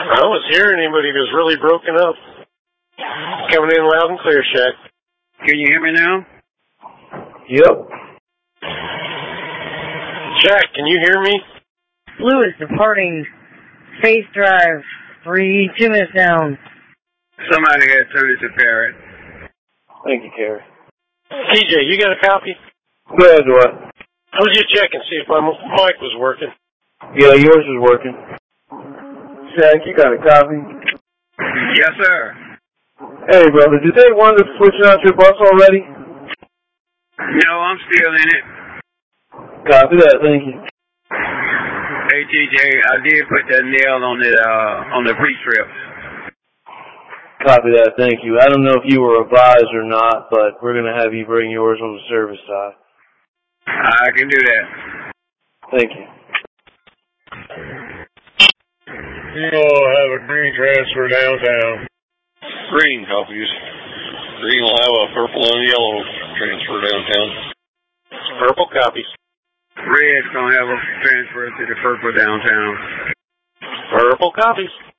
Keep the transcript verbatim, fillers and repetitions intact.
I was hearing him, but he was really broken up. Coming in loud and clear, Shaq. Can you hear me now? Yep. Shaq, can you hear me? Lewis departing Space Drive. Three, two minutes down. Somebody had turned it to Parrot. Thank you, Carrie. T J, you got a copy? Go ahead, what? I was just checking, see if my mic was working. Yeah, yours is working. Shaq, you got a copy? Yes, sir. Hey, brother, did they want to switch out your bus already? No, I'm still in it. Copy that, thank you. Hey, T J, I did put that nail on the, uh, on the pre-trip. Copy that, thank you. I don't know if you were advised or not, but we're going to have you bring yours on the service side. I can do that. Thank you. You'll have a green transfer downtown. Green copies. Green will have a purple and yellow transfer downtown. Purple copies. Red's gonna have a transfer to the purple downtown. Purple copies.